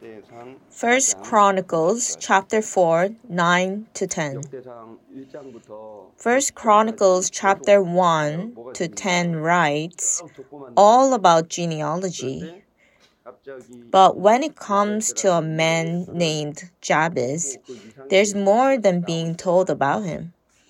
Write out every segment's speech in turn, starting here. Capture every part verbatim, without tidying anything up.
First Chronicles chapter four, nine to ten. First Chronicles chapter one to ten writes all about genealogy. But when it comes to a man named Jabez, there's more than being told about him.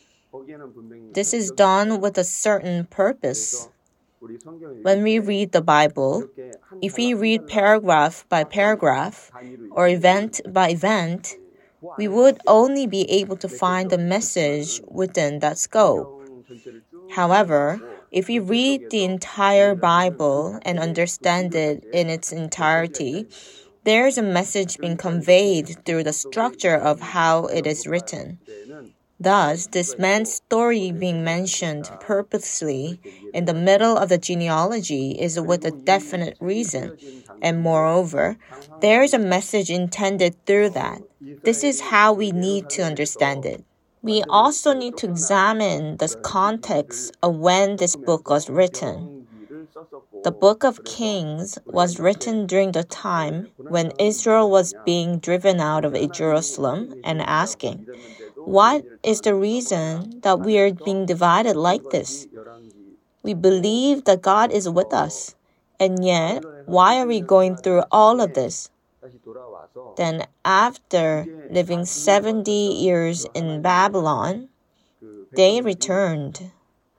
This is done with a certain purpose. When we read the Bible, if we read paragraph by paragraph or event by event, we would only be able to find the message within that scope. However, if we read the entire Bible and understand it in its entirety, there is a message being conveyed through the structure of how it is written. Thus, this man's story being mentioned purposely in the middle of the genealogy is with a definite reason. And moreover, there is a message intended through that. This is how we need to understand it. We also need to examine the context of when this book was written. The book of Kings was written during the time when Israel was being driven out of Jerusalem and asking, what is the reason that we are being divided like this? We believe that God is with us, and yet, why are we going through all of this? Then, after living seventy years in Babylon, they returned.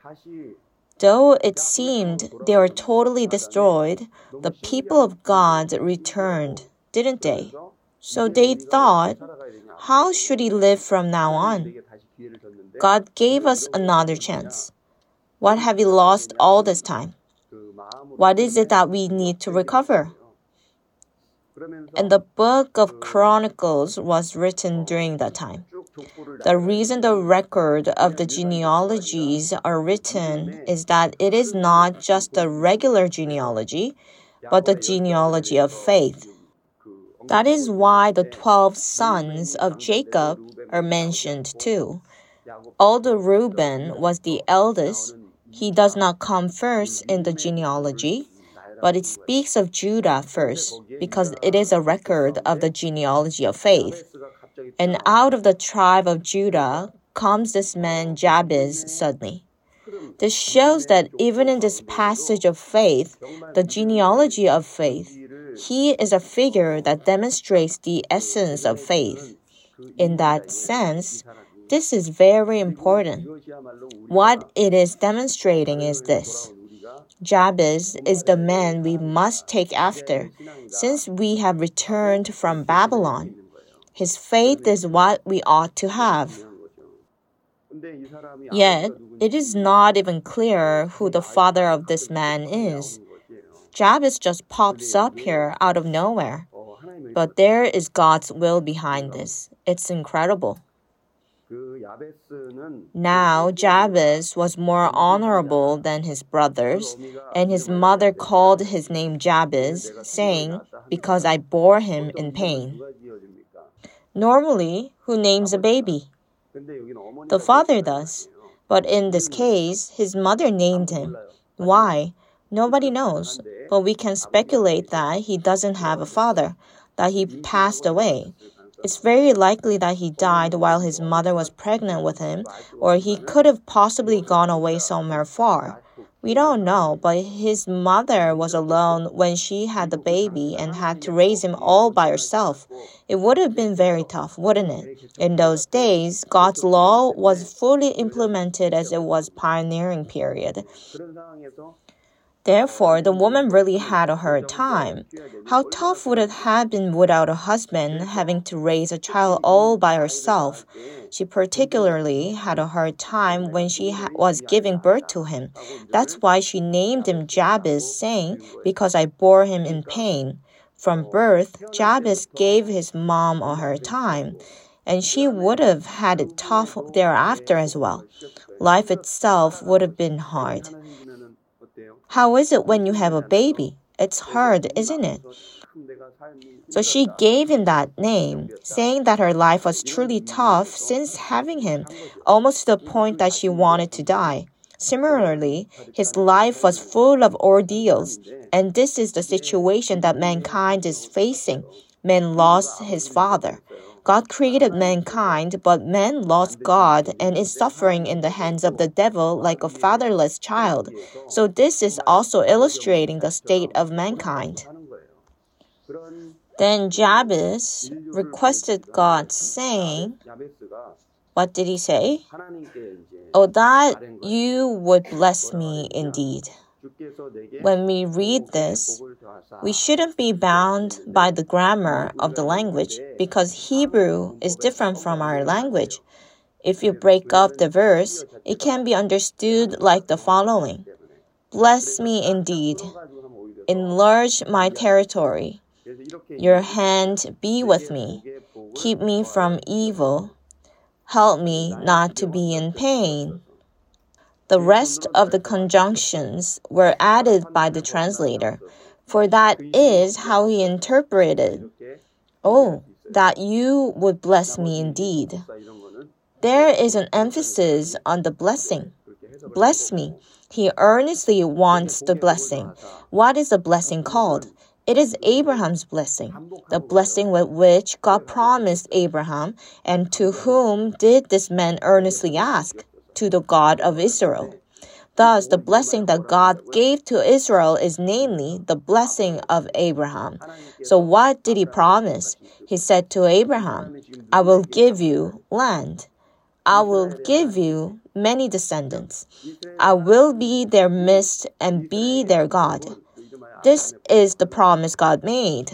Though it seemed they were totally destroyed, the people of God returned, didn't they? So they thought, how should we live from now on? God gave us another chance. What have we lost all this time? What is it that we need to recover? And the book of Chronicles was written during that time. The reason the record of the genealogies are written is that it is not just a regular genealogy, but the genealogy of faith. That is why the twelve sons of Jacob are mentioned too. Although Reuben was the eldest, he does not come first in the genealogy, but it speaks of Judah first, because it is a record of the genealogy of faith. And out of the tribe of Judah comes this man Jabez suddenly. This shows that even in this passage of faith, the genealogy of faith, he is a figure that demonstrates the essence of faith. In that sense, this is very important. What it is demonstrating is this. Jabez is the man we must take after, since we have returned from Babylon. His faith is what we ought to have. Yet, it is not even clear who the father of this man is. Jabez just pops up here out of nowhere. But there is God's will behind this. It's incredible. Now Jabez was more honorable than his brothers, and his mother called his name Jabez, saying, because I bore him in pain. Normally, who names a baby? The father does. But in this case, his mother named him. Why? Nobody knows, but we can speculate that he doesn't have a father, that he passed away. It's very likely that he died while his mother was pregnant with him, or he could have possibly gone away somewhere far. We don't know, but his mother was alone when she had the baby and had to raise him all by herself. It would have been very tough, wouldn't it? In those days, God's law was fully implemented as it was pioneering period. Therefore, the woman really had a hard time. How tough would it have been without a husband, having to raise a child all by herself? She particularly had a hard time when she ha- was giving birth to him. That's why she named him Jabez, saying, because I bore him in pain. From birth, Jabez gave his mom a hard time, and she would have had it tough thereafter as well. Life itself would have been hard. How is it when you have a baby? It's hard, isn't it? So she gave him that name, saying that her life was truly tough since having him, almost to the point that she wanted to die. Similarly, his life was full of ordeals, and this is the situation that mankind is facing. man lost his father. God created mankind, but man lost God and is suffering in the hands of the devil like a fatherless child. So this is also illustrating the state of mankind. Then Jabez requested God, saying, what did he say? Oh, that you would bless me indeed. When we read this, we shouldn't be bound by the grammar of the language because Hebrew is different from our language. If you break up the verse, it can be understood like the following. Bless me indeed. Enlarge my territory. Your hand be with me. Keep me from evil. Help me not to be in pain. The rest of the conjunctions were added by the translator, for that is how he interpreted, oh, that you would bless me indeed. There is an emphasis on the blessing. Bless me. He earnestly wants the blessing. What is the blessing called? It is Abraham's blessing, the blessing with which God promised Abraham, and to whom did this man earnestly ask? To the God of Israel. Thus, the blessing that God gave to Israel is namely the blessing of Abraham. So what did he promise? He said to Abraham, I will give you land. I will give you many descendants. I will be their midst and be their God. This is the promise God made.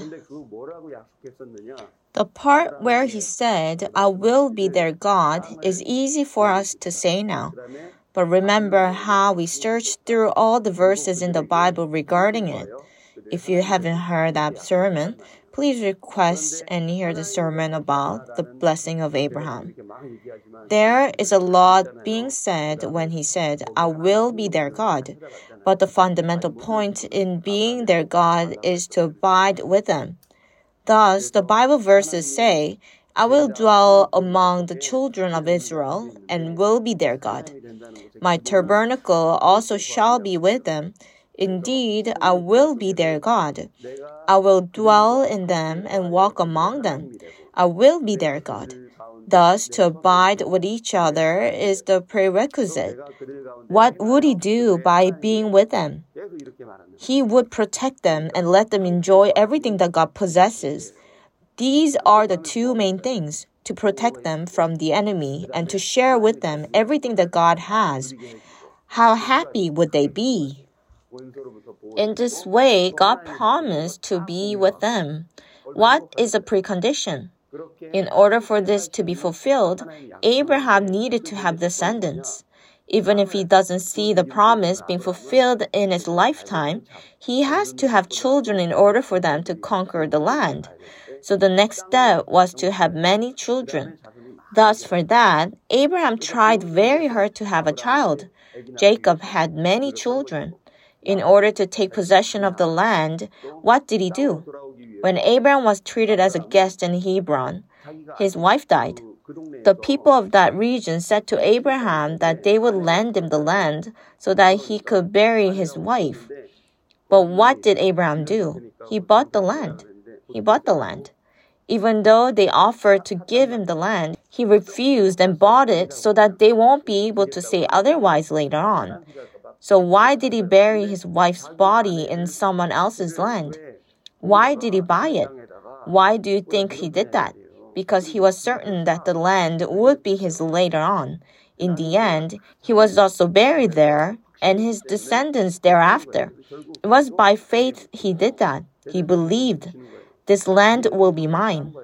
The part where he said, I will be their God, is easy for us to say now. But remember how we searched through all the verses in the Bible regarding it. If you haven't heard that sermon, please request and hear the sermon about the blessing of Abraham. There is a lot being said when he said, I will be their God. But the fundamental point in being their God is to abide with them. Thus, the Bible verses say, I will dwell among the children of Israel and will be their God. My tabernacle also shall be with them. Indeed, I will be their God. I will dwell in them and walk among them. I will be their God. Thus, to abide with each other is the prerequisite. What would he do by being with them? He would protect them and let them enjoy everything that God possesses. These are the two main things, to protect them from the enemy and to share with them everything that God has. How happy would they be? In this way, God promised to be with them. What is a precondition? In order for this to be fulfilled, Abraham needed to have descendants. Even if he doesn't see the promise being fulfilled in his lifetime, he has to have children in order for them to conquer the land. So the next step was to have many children. Thus, for that, Abraham tried very hard to have a child. Jacob had many children. In order to take possession of the land, what did he do? When Abraham was treated as a guest in Hebron, his wife died. The people of that region said to Abraham that they would lend him the land so that he could bury his wife. But what did Abraham do? He bought the land. He bought the land. Even though they offered to give him the land, he refused and bought it so that they won't be able to say otherwise later on. So why did he bury his wife's body in someone else's land? Why did he buy it? Why do you think he did that? Because he was certain that the land would be his later on. In the end, he was also buried there, and his descendants thereafter. It was by faith he did that. He believed, this land will be mine.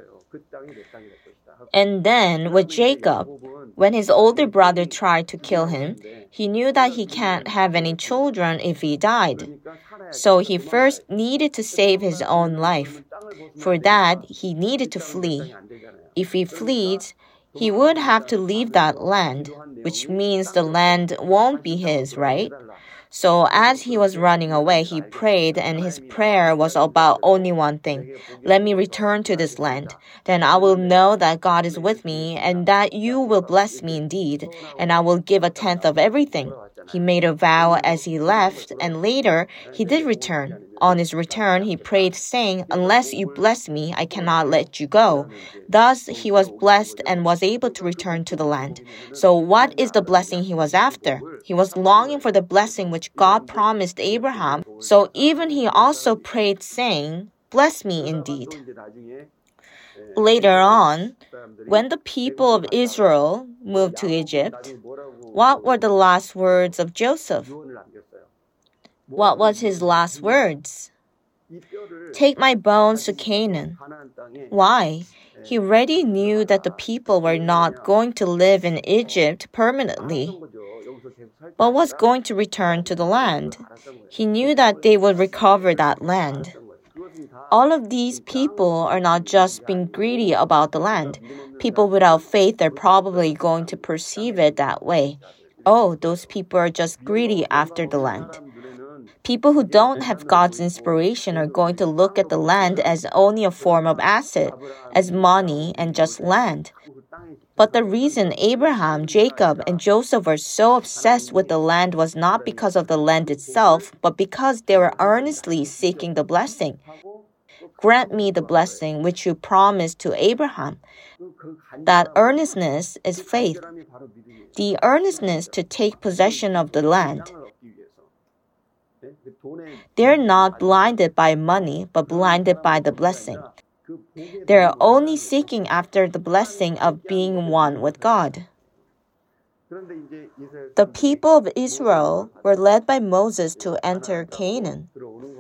And then with Jacob, when his older brother tried to kill him, he knew that he can't have any children if he died. So he first needed to save his own life. For that, he needed to flee. If he flees, he would have to leave that land, which means the land won't be his, right? So as he was running away, he prayed, and his prayer was about only one thing. Let me return to this land. Then I will know that God is with me, and that you will bless me indeed, and I will give a tenth of everything. He made a vow as he left, and later he did return. On his return, he prayed, saying, "Unless you bless me, I cannot let you go." Thus, he was blessed and was able to return to the land. So what is the blessing he was after? He was longing for the blessing which God promised Abraham. So even he also prayed, saying, "Bless me indeed." Later on, when the people of Israel moved to Egypt, what were the last words of Joseph? What was his last words? "Take my bones to Canaan." Why? He already knew that the people were not going to live in Egypt permanently, but was going to return to the land. He knew that they would recover that land. All of these people are not just being greedy about the land. People without faith are probably going to perceive it that way. Oh, those people are just greedy after the land. People who don't have God's inspiration are going to look at the land as only a form of asset, as money and just land. But the reason Abraham, Jacob, and Joseph were so obsessed with the land was not because of the land itself, but because they were earnestly seeking the blessing. Grant me the blessing which you promised to Abraham. That earnestness is faith. The earnestness to take possession of the land. They're not blinded by money, but blinded by the blessing. They're only seeking after the blessing of being one with God. The people of Israel were led by Moses to enter Canaan.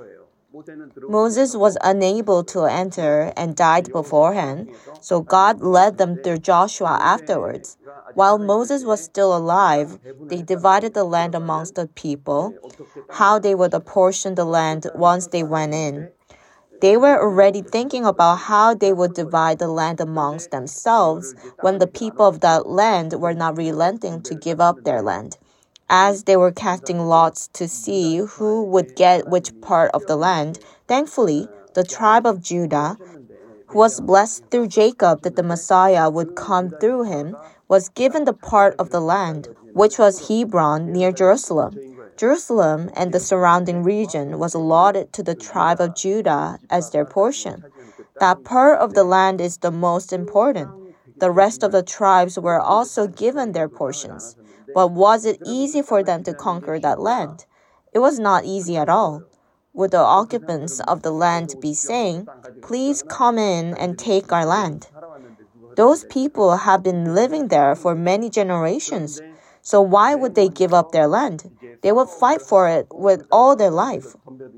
Moses was unable to enter and died beforehand, so God led them through Joshua afterwards. While Moses was still alive, they divided the land amongst the people, how they would apportion the land once they went in. They were already thinking about how they would divide the land amongst themselves when the people of that land were not relenting to give up their land. As they were casting lots to see who would get which part of the land, thankfully, the tribe of Judah, who was blessed through Jacob that the Messiah would come through him, was given the part of the land, which was Hebron near Jerusalem. Jerusalem and the surrounding region was allotted to the tribe of Judah as their portion. That part of the land is the most important. The rest of the tribes were also given their portions. But was it easy for them to conquer that land? It was not easy at all. Would the occupants of the land be saying, "Please come in and take our land"? Those people have been living there for many generations. So why would they give up their land? They would fight for it with all their life.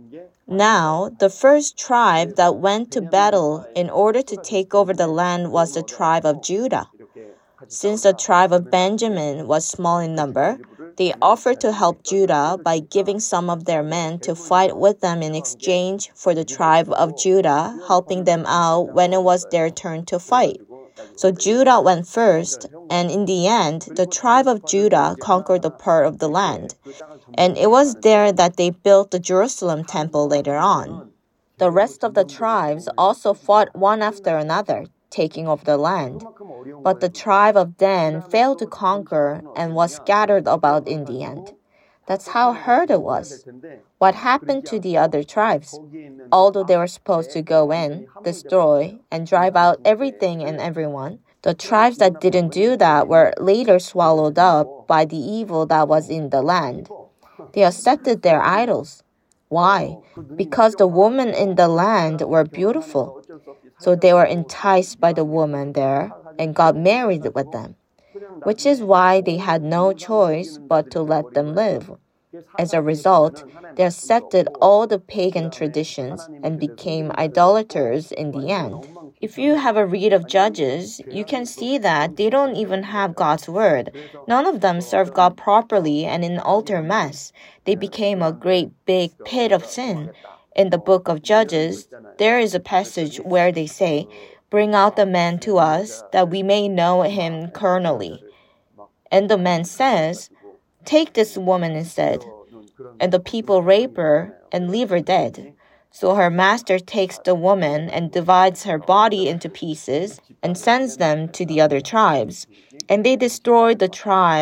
Now, the first tribe that went to battle in order to take over the land was the tribe of Judah. Since the tribe of Benjamin was small in number, they offered to help Judah by giving some of their men to fight with them in exchange for the tribe of Judah helping them out when it was their turn to fight. So Judah went first, and in the end, the tribe of Judah conquered the part of the land. And it was there that they built the Jerusalem temple later on. The rest of the tribes also fought one after another, taking over the land. But the tribe of Dan failed to conquer and was scattered about in the end. That's how hard it was. What happened to the other tribes? Although they were supposed to go in, destroy, and drive out everything and everyone, the tribes that didn't do that were later swallowed up by the evil that was in the land. They accepted their idols. Why? Because the women in the land were beautiful. So they were enticed by the women there and got married with them, which is why they had no choice but to let them live. As a result, they accepted all the pagan traditions and became idolaters in the end. If you have a read of Judges, you can see that they don't even have God's word. None of them serve God properly and in utter mess. They became a great big pit of sin. In the book of Judges, there is a passage where they say, "Bring out the man to us, that we may know him carnally." And the man says, "Take this woman instead." And the people rape her and leave her dead. So her master takes the woman and divides her body into pieces and sends them to the other tribes. And they destroyed the tribe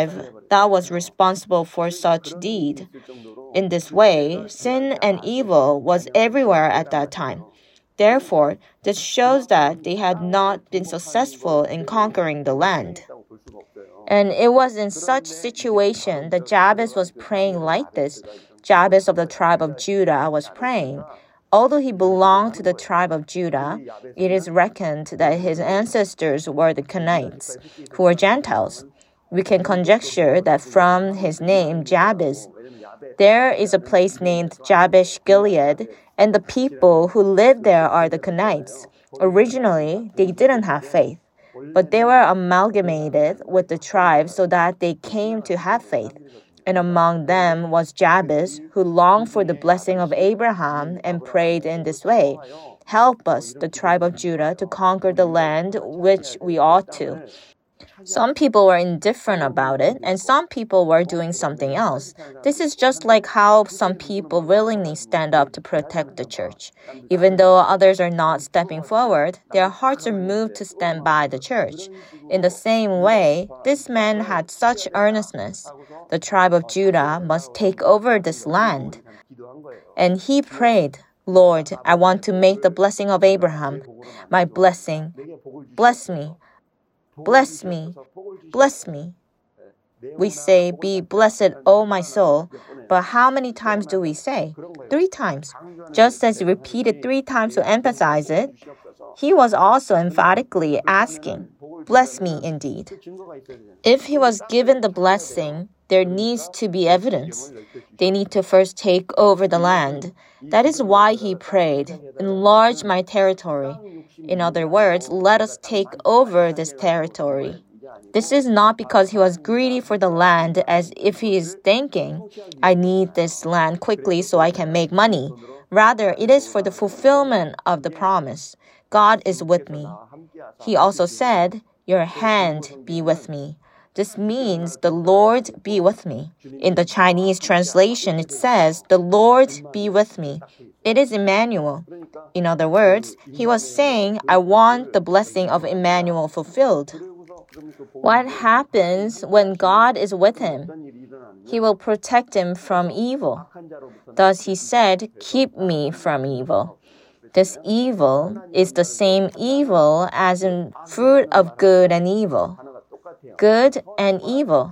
that was responsible for such deed. In this way, sin and evil was everywhere at that time. Therefore, this shows that they had not been successful in conquering the land. And it was in such situation that Jabez was praying like this. Jabez of the tribe of Judah was praying. Although he belonged to the tribe of Judah, it is reckoned that his ancestors were the Canaanites, who were Gentiles. We can conjecture that from his name, Jabez, there is a place named Jabesh Gilead, and the people who live there are the Canaanites. Originally, they didn't have faith, but they were amalgamated with the tribes so that they came to have faith. And among them was Jabez, who longed for the blessing of Abraham and prayed in this way, "Help us, the tribe of Judah, to conquer the land which we ought to." Some people were indifferent about it, and some people were doing something else. This is just like how some people willingly stand up to protect the church. Even though others are not stepping forward, their hearts are moved to stand by the church. In the same way, this man had such earnestness. The tribe of Judah must take over this land. And he prayed, "Lord, I want to make the blessing of Abraham my blessing. Bless me. Bless me, bless me." We say, "Be blessed, O my soul," but how many times do we say? Three times. Just as he repeated three times to emphasize it, he was also emphatically asking, "Bless me indeed." If he was given the blessing, there needs to be evidence. They need to first take over the land. That is why he prayed, "Enlarge my territory." In other words, let us take over this territory. This is not because he was greedy for the land, as if he is thinking, "I need this land quickly so I can make money." Rather, it is for the fulfillment of the promise. God is with me. He also said, "Your hand be with me." This means the Lord be with me. In the Chinese translation, it says, "The Lord be with me." It is Emmanuel. In other words, he was saying, "I want the blessing of Emmanuel fulfilled." What happens when God is with him? He will protect him from evil. Thus he said, "Keep me from evil." This evil is the same evil as in fruit of good and evil. Good and evil.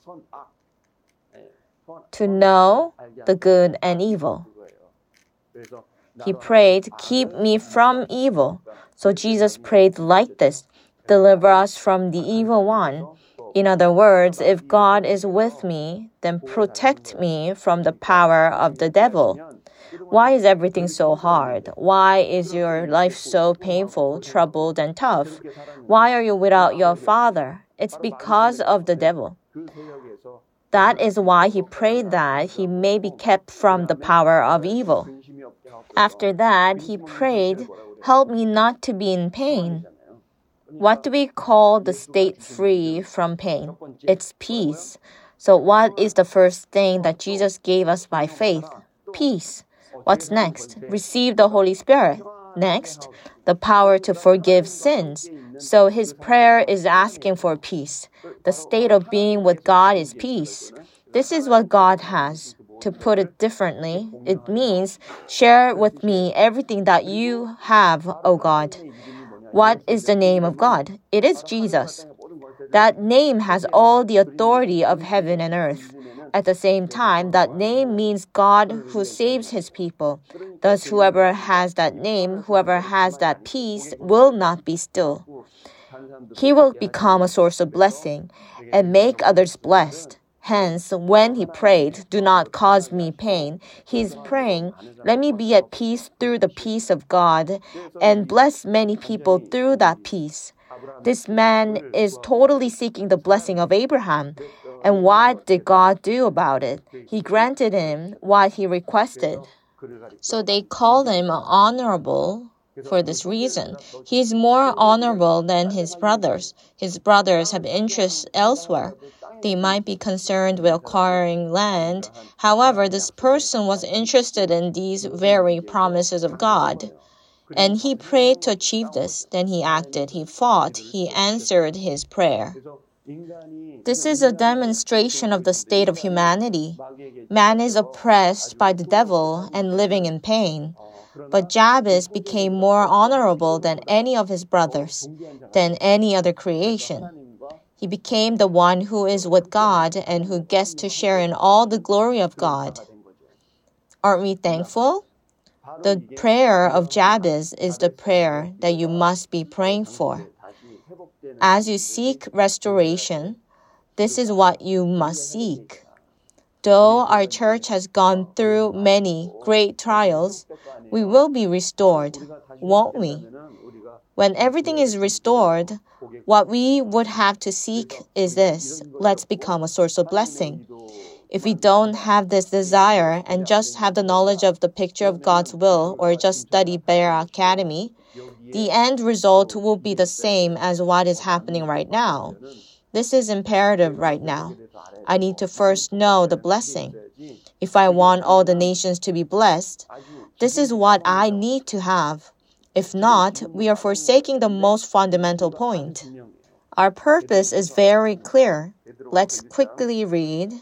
To know the good and evil. He prayed, "Keep me from evil." So Jesus prayed like this, "Deliver us from the evil one." In other words, if God is with me, then protect me from the power of the devil. Why is everything so hard? Why is your life so painful, troubled, and tough? Why are you without your Father? It's because of the devil. That is why he prayed that he may be kept from the power of evil. After that, he prayed, "Help me not to be in pain." What do we call the state free from pain? It's peace. So what is the first thing that Jesus gave us by faith? Peace. What's next? Receive the Holy Spirit. Next, the power to forgive sins. So his prayer is asking for peace. The state of being with God is peace. This is what God has. To put it differently, it means, "Share with me everything that you have, O God." What is the name of God? It is Jesus. That name has all the authority of heaven and earth. At the same time, that name means God who saves his people. Thus, whoever has that name, whoever has that peace, will not be still. He will become a source of blessing and make others blessed. Hence, when he prayed, "Do not cause me pain," he is praying, "Let me be at peace through the peace of God and bless many people through that peace." This man is totally seeking the blessing of Abraham. And what did God do about it? He granted him what he requested. So they called him honorable for this reason. He is more honorable than his brothers. His brothers have interests elsewhere. They might be concerned with acquiring land. However, this person was interested in these very promises of God. And he prayed to achieve this. Then he acted. He fought. He answered his prayer. This is a demonstration of the state of humanity. Man is oppressed by the devil and living in pain. But Jabez became more honorable than any of his brothers, than any other creation. He became the one who is with God and who gets to share in all the glory of God. Aren't we thankful? The prayer of Jabez is the prayer that you must be praying for. As you seek restoration, this is what you must seek. Though our church has gone through many great trials, we will be restored, won't we? When everything is restored, what we would have to seek is this: let's become a source of blessing. If we don't have this desire and just have the knowledge of the picture of God's will or just study Bear Academy, the end result will be the same as what is happening right now. This is imperative right now. I need to first know the blessing. If I want all the nations to be blessed, this is what I need to have. If not, we are forsaking the most fundamental point. Our purpose is very clear. Let's quickly read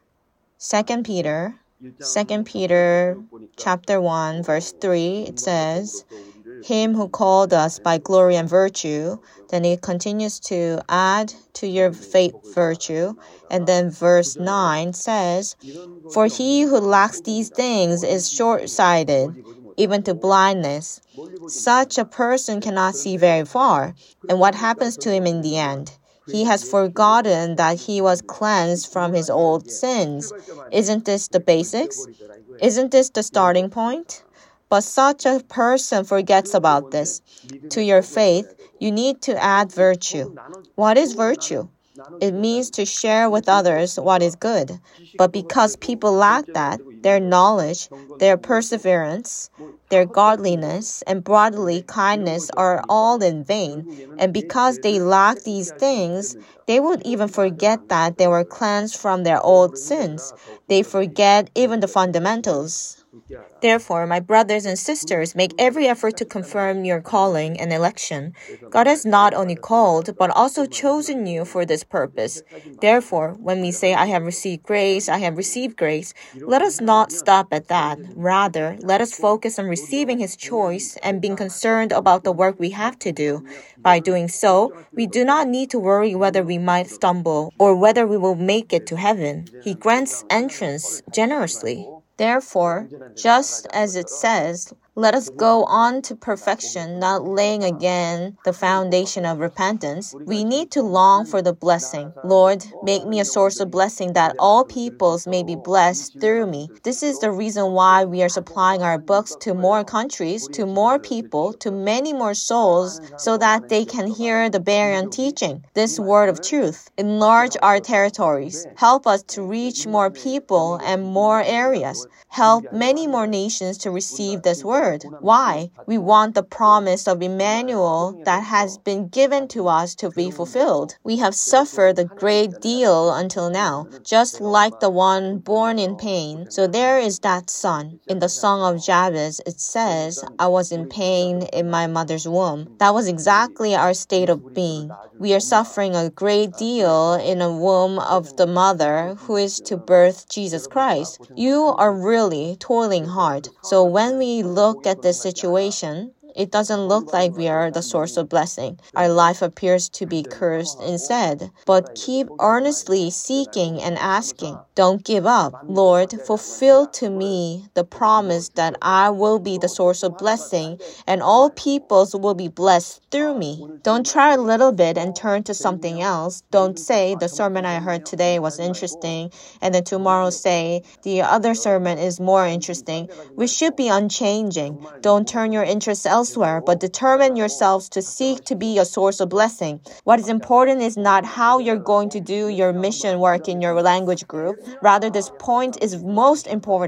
Second Peter. Second Peter chapter one, verse three, it says, Him who called us by glory and virtue. Then it continues to add to your faith virtue. And then verse nine says, For he who lacks these things is short-sighted, even to blindness. Such a person cannot see very far. And what happens to him in the end? He has forgotten that he was cleansed from his old sins. Isn't this the basics? Isn't this the starting point? But such a person forgets about this. To your faith, you need to add virtue. What is virtue? It means to share with others what is good. But because people lack that, their knowledge, their perseverance, their godliness, and brotherly kindness are all in vain. And because they lack these things, they would even forget that they were cleansed from their old sins. They forget even the fundamentals. Therefore, my brothers and sisters, make every effort to confirm your calling and election. God has not only called, but also chosen you for this purpose. Therefore, when we say, I have received grace, I have received grace, let us not stop at that. Rather, let us focus on receiving His choice and being concerned about the work we have to do. By doing so, we do not need to worry whether we might stumble or whether we will make it to heaven. He grants entrance generously. Therefore, just as it says, let us go on to perfection, not laying again the foundation of repentance. We need to long for the blessing. Lord, make me a source of blessing that all peoples may be blessed through me. This is the reason why we are supplying our books to more countries, to more people, to many more souls, so that they can hear the Berean teaching, this word of truth. Enlarge our territories. Help us to reach more people and more areas. Help many more nations to receive this word. Why? We want the promise of Emmanuel that has been given to us to be fulfilled. We have suffered a great deal until now, just like the one born in pain. So there is that son. In the Song of Jabez, it says, I was in pain in my mother's womb. That was exactly our state of being. We are suffering a great deal in a womb of the mother who is to birth Jesus Christ. You are really toiling hard. So when we look at this situation, it doesn't look like we are the source of blessing. Our life appears to be cursed instead. But keep earnestly seeking and asking. Don't give up. Lord, fulfill to me the promise that I will be the source of blessing and all peoples will be blessed through me. Don't try a little bit and turn to something else. Don't say the sermon I heard today was interesting and then tomorrow say the other sermon is more interesting. We should be unchanging. Don't turn your interest elsewhere. Elsewhere, but determine yourselves to seek to be a source of blessing. What is important is not how you're going to do your mission work in your language group. Rather, this point is most important.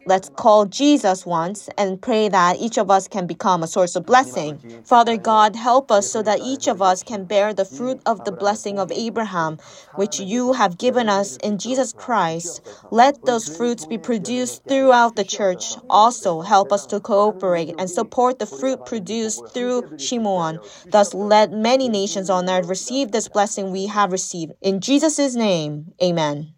let's call Jesus once and pray that each of us can become a source of blessing. Father God, help us so that each of us can bear the fruit of the blessing of Abraham, which you have given us in Jesus Christ. Let those fruits be produced throughout the church. Also, help us to cooperate and support the fruit produced through Shimon. Thus, let many nations on earth receive this blessing we have received. In Jesus' name, amen.